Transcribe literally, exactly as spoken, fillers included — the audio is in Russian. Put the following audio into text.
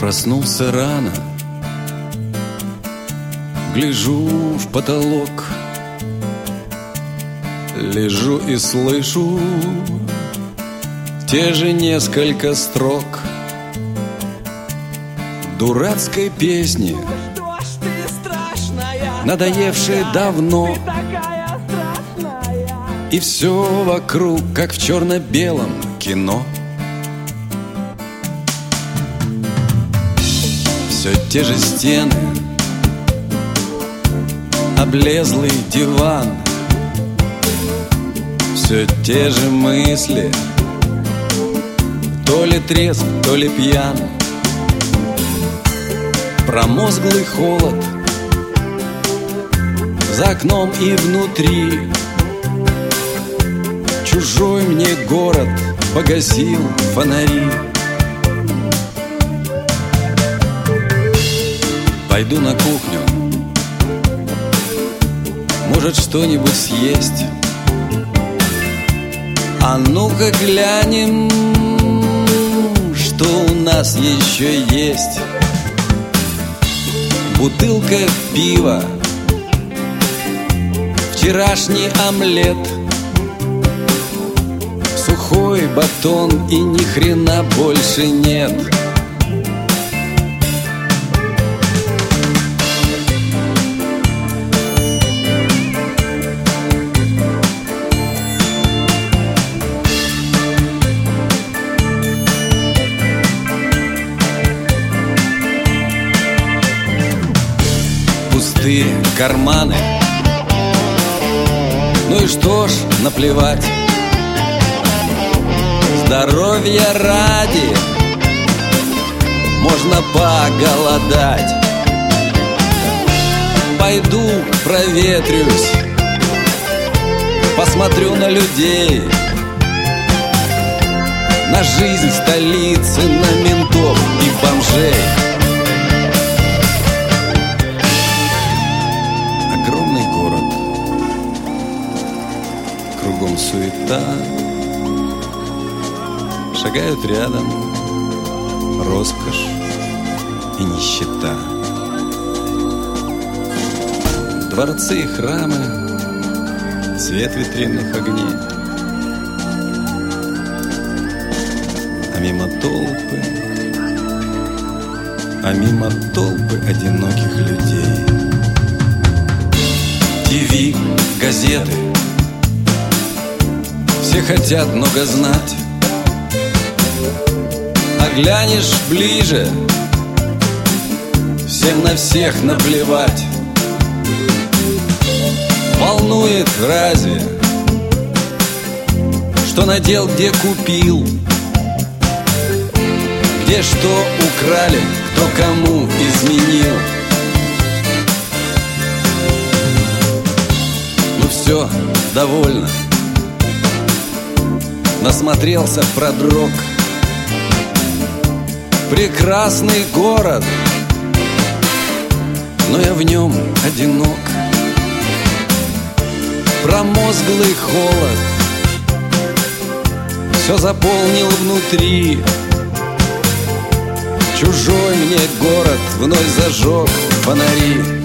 Проснулся рано, гляжу в потолок, лежу и слышу те же несколько строк дурацкой песни, надоевшей давно. И все вокруг, как в черно-белом кино. Все те же стены, облезлый диван, все те же мысли, то ли трезв, то ли пьян. Промозглый холод за окном и внутри. Чужой мне город погасил фонари. Пойду на кухню, может что-нибудь съесть. А ну-ка глянем, что у нас еще есть. Бутылка пива, вчерашний омлет, сухой батон и ни хрена больше нет. Пустые карманы. Ну и что ж, наплевать. Здоровья ради можно поголодать. Пойду проветрюсь, посмотрю на людей, на жизнь столицы, на ментов и бомжей. Огромный город, кругом суета. Шагают рядом роскошь и нищета. Дворцы и храмы, цвет витринных огней. А мимо толпы, а мимо толпы одиноких людей. ТВ, газеты, все хотят много знать. А глянешь ближе, всем на всех наплевать. Волнует разве, что надел, где купил, где что украли, кто кому изменил. Ну все, довольно, насмотрелся, продрог. Прекрасный город, но я в нем одинок. Промозглый холод все заполнил внутри. Чужой мне город вновь зажег фонари.